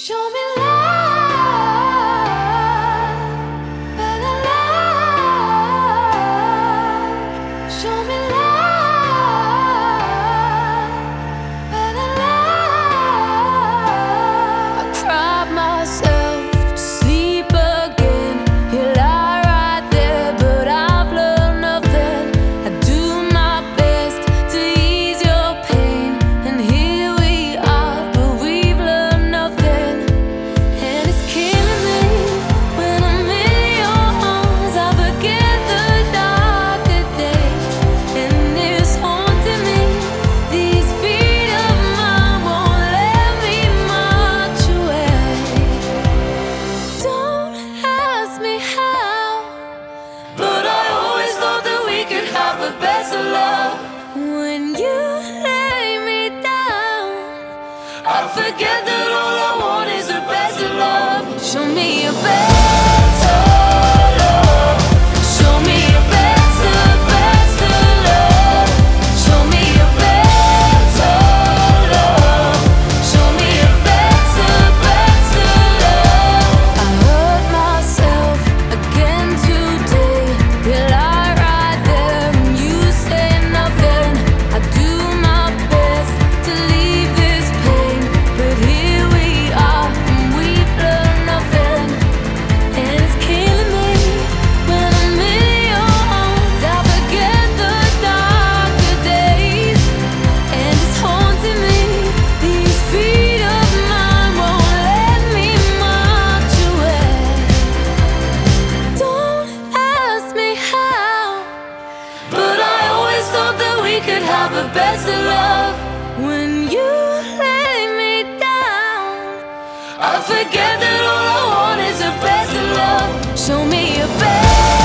Show me love, better love. Show me love, better love. I cried myself to sleep again. You lie right there, but I've learned nothing. I do my best to ease your pain, and here we are, but we've learned nothing. And it's killing me when I'm in your arms. I forget the darker days, and it's haunting me. These feet of mine won't let me march away. Don't ask me how, but I always thought that we could have a better love. When you lay me down, I forget that all I want is a better love. Show me a better love. Show me a better, better love. Show me a better love. Show me a better, better love. I hurt myself again today. You lie right there and you say nothing. I do my best to leave this pain, but here we are and we've learned nothing. And it's killing me when I'm in your arms. I forget the darker days, and it's haunting me. These feet of mine won't let me march away. Don't ask me how, but I always thought that we could have a better love. When you lay me down, I forget that all I want is a better love. Show me a better